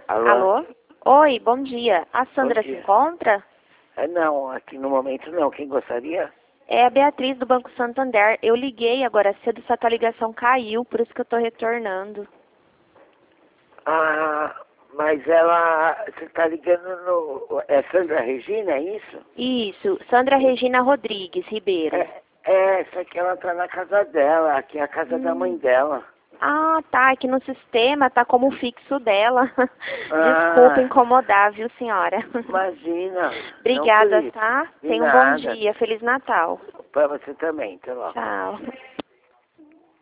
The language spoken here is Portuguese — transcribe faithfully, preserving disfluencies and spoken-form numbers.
Alô? Alô? Oi, bom dia. A Sandra Bom se dia. encontra? Ah, não, aqui no momento não. Quem gostaria? É a Beatriz do Banco Santander. Eu liguei agora cedo, só que a ligação caiu, por isso que eu tô retornando. Ah, mas ela... Você tá ligando no... É Sandra Regina, é isso? Isso, Sandra Regina Rodrigues Ribeiro. É, é, só que ela tá na casa dela. Aqui é a casa da mãe Hum. dela. Ah, tá, aqui no sistema tá como fixo dela. Desculpa Ah, incomodar, viu, senhora? imagina. Não por Obrigada, isso. tá? De Tenha um bom nada. dia. Feliz Natal. Pra você também, tá lá. Tchau.